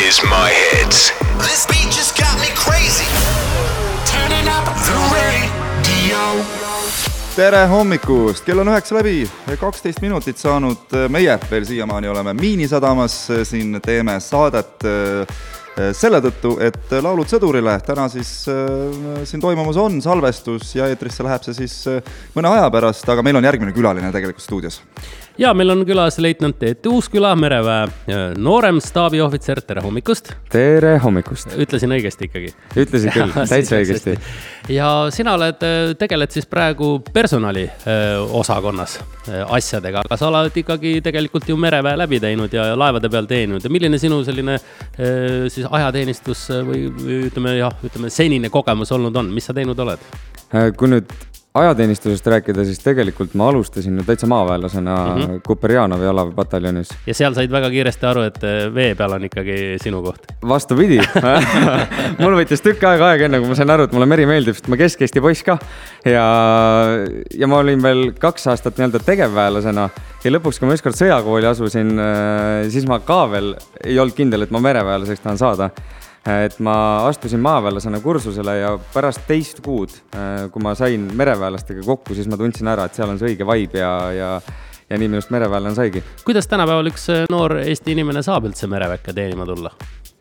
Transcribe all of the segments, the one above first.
is My Hits. This beat just got me crazy. Turning up the radio. Tere hommikust, kell on 9 läbi, 12 minutit saanud. Meie veel siiamaani oleme Miinisadamas, siin teeme saadet selle tõttu, et laulud sõdurile. Täna siis siin toimumas on salvestus ja eetrisse läheb see siis mõne aja pärast, aga meil on järgmine külaline tegelikult stuudios. Ja meil on külas leitnant Teet Uusküla, mereväe noorem staabiohvitser. Tere hommikust. Tere hommikust. Ütlesin õigesti ikkagi. Ütlesin küll, täitsa õigesti. Ja sina tegeled siis praegu personali osakonnas asjadega, aga sa oled ikkagi tegelikult ju mereväe läbi teinud ja laevade peal teeninud. Ja milline sinu selline siis ajateenistus või ütleme senine kogemus olnud on? Mis sa teinud oled? Kui nüüd ajateenistusest rääkida, siis tegelikult ma alustasin täitsa maaväelasena Kuperjanovi jalaväepataljonis. Ja seal said väga kiiresti aru, et vee peal on ikkagi sinu koht. Vastupidi. Mul võttis tükk aega enne, kui ma sain aru, et mulle meri meeldib, sest ma kesk-Eesti poiss ka. Ja ma olin veel 2 aastat tegevväelasena ja lõpuks, kui ma ükskord sõjakooli asusin, siis ma ka veel ei olnud kindel, et ma mereväelaseks tahan saada. Et ma astusin maaväelasena kursusele ja pärast 2 kuud, kui ma sain mereväelastega kokku, siis ma tundsin ära, et seal on see õige vibe ja nii minust mereväelane saigi. Kuidas tänapäeval üks noor Eesti inimene saab üldse mereväkke teenima tulla?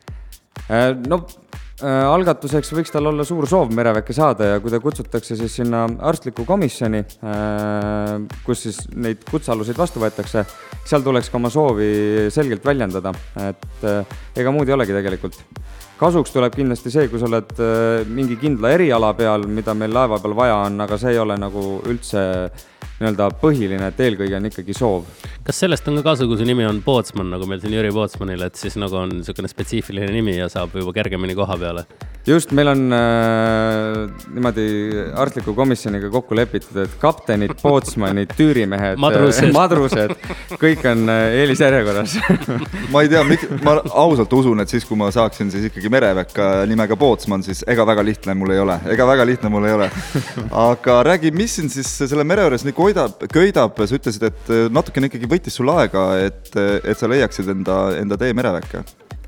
Algatuseks võiks tal olla suur soov mereväkke saada ja kui ta kutsutakse siis sinna arstliku komisjoni, kus siis neid kutsealuseid vastu võetakse, seal tuleks ka oma soovi selgelt väljendada, et ega muud ei olegi tegelikult. Kasuks tuleb kindlasti see, kui sa oled mingi kindla eriala peal, mida meil laeva peal vaja on, aga see ei ole nagu üldse põhiline, et eelkõige on ikkagi soov. Kas sellest on ka kasu, kui see nimi on Pootsman, nagu meil siin Jüri Pootsmanil, et siis nagu on niisugune spetsiifiline nimi ja saab juba kergemini koha peale? Just, meil on niimoodi arstliku komisjoniga kokku lepitud, et kaptenid, Pootsmanid, tüürimehed, madrused, kõik on eelisjärjekorras. Ma ei tea, ma ausalt usun, et siis kui ma saaksin siis ikkagi mereväkka nimega Pootsman, siis ega väga lihtne mul ei ole. Aga räägi, mis siin siis selle mere juures nii köidab, sa ütlesid, et natukene ikkagi võttis sul aega, et sa leiaksid enda tee mereväkke?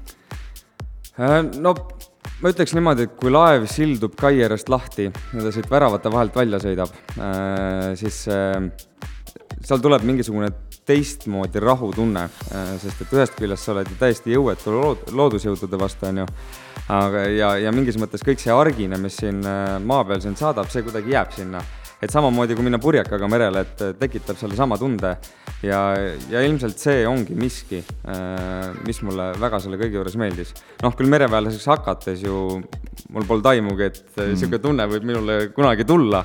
Ma ütleks niimoodi, et kui laev sildub kai äärast lahti ja ta siit väravate vahelt välja sõidab, siis seal tuleb mingisugune teistmoodi rahutunne, sest et ühest küljest sa oled täiesti jõuetu loodusjõudude vastu, on ju. Ja mingis mõttes kõik see argine, mis siin maa peal siin saadab, see kuidagi jääb sinna. Et samamoodi kui minna purjakaga merele, et tekitab selle sama tunde ja ilmselt see ongi miski, mis mulle väga selle kõige juures meeldis. Küll mereväelaseks hakates ju mul pole taimugi, et siuke tunne võib minule kunagi tulla,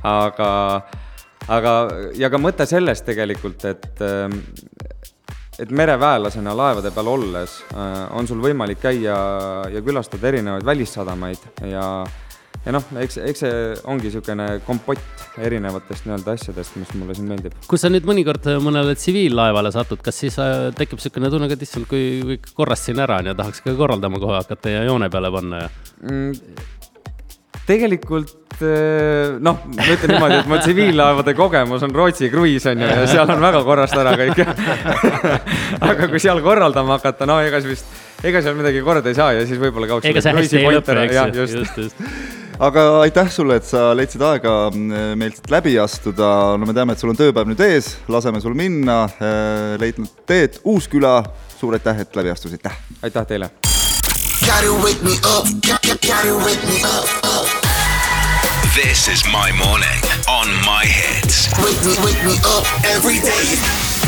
aga ka mõte sellest tegelikult, et mereväelasena laevade peal olles on sul võimalik käia ja külastada erinevaid välissadamaid ja eks see ongi siukene kompott erinevatest asjadest, mis mulle siin meeldib. Kui sa nüüd mõnikord mõnele tsiviillaevale satud, kas siis tekib siukene tunne, et issand, kui korrast siin ära on ja tahaks ka korraldama kohe hakata ja joone peale panna? Tegelikult, ma ütlen niimoodi, et mu tsiviillaevade kogemus on Rootsi kruiis on ja seal on väga korrast ära kõik. Aga kui seal korraldama hakata, ega seal midagi korda ei saa ja siis võib-olla kauks. Ega see hästi ei lõppe, just. Aga aitäh sulle, et sa leidsid aega meilt läbi astuda. Me teame, et sul on tööpäev nüüd ees, laseme sul minna. Leitnud Teet Uusküla, suur aitäh, et läbi astusid. Aitäh teile. This is My Morning on My Hits. Wake me up every day.